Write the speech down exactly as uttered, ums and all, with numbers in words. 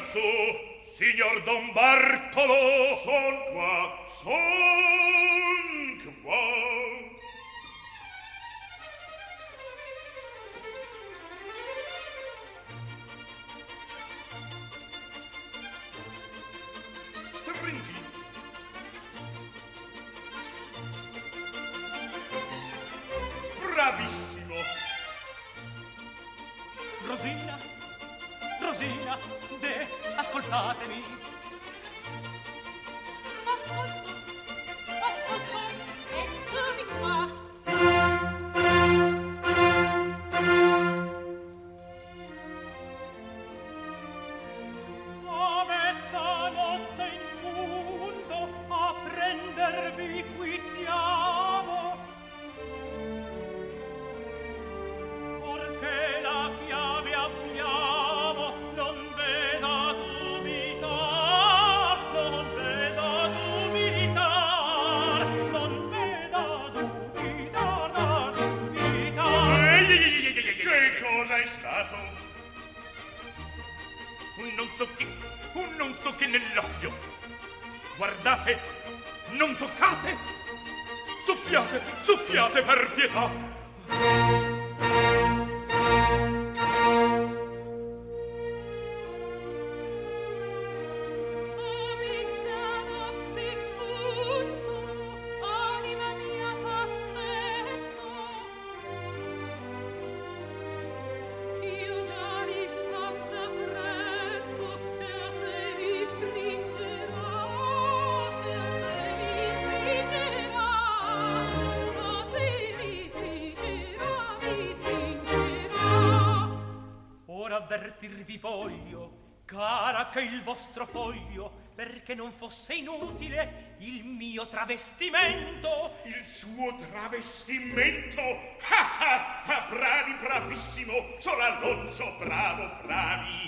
su, signor Don Bartolo. Son qua, son qua. Stringi. Bravissimo. Rosina, Rosina, de, ascoltatemi. Ascolto, ascolto, eccomi qua. A mezzanotte in punto, a prendervi qui siamo. Perché la chiave abbiamo, non veda dubitar, non veda dubitar, non veda dubitar, da dubitar. Ehi, ehi, ehi, ehi, ehi, che cosa è stato? Un non so che, un non so che nell'occhio. Guardate, non toccate. Soffiate, soffiate per pietà. Avvertirvi voglio, cara, che il vostro foglio, perché non fosse inutile il mio travestimento. Il suo travestimento? Ah, ah, ah, bravi, bravissimo, Sor Alonso, bravo, bravi.